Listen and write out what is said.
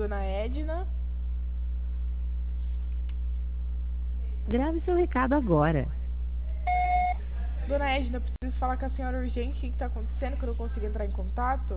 Dona Edna. Grave seu recado agora. Dona Edna, eu preciso falar com a senhora urgente. O que está acontecendo que eu não consigo entrar em contato?